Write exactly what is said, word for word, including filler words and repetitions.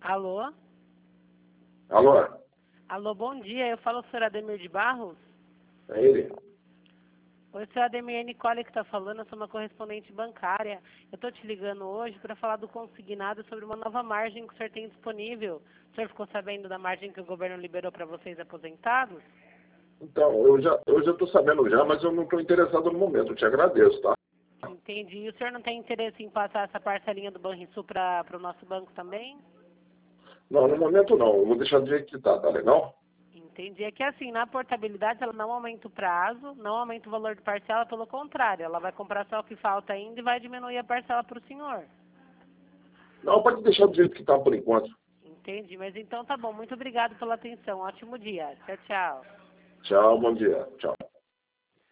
Alô? Alô? Alô, bom dia. Eu falo o senhor Ademir de Barros? É ele? Oi, senhor Ademir, é Nicole que está falando. Eu sou uma correspondente bancária. Eu estou te ligando hoje para falar do consignado sobre uma nova margem que o senhor tem disponível. O senhor ficou sabendo da margem que o governo liberou para vocês aposentados? Então, eu já eu já estou sabendo já, mas eu não estou interessado no momento. Eu te agradeço, tá? Entendi. E o senhor não tem interesse em passar essa parcelinha do Banrisul para o nosso banco também? Não, no momento não. Eu vou deixar do jeito que tá, tá legal? Entendi. É que assim, na portabilidade ela não aumenta o prazo, não aumenta o valor de parcela, pelo contrário, ela vai comprar só o que falta ainda e vai diminuir a parcela para o senhor. Não, pode deixar do jeito que tá por enquanto. Entendi, mas então tá bom. Muito obrigado pela atenção. Ótimo dia. Tchau, tchau. Tchau, bom dia. Tchau.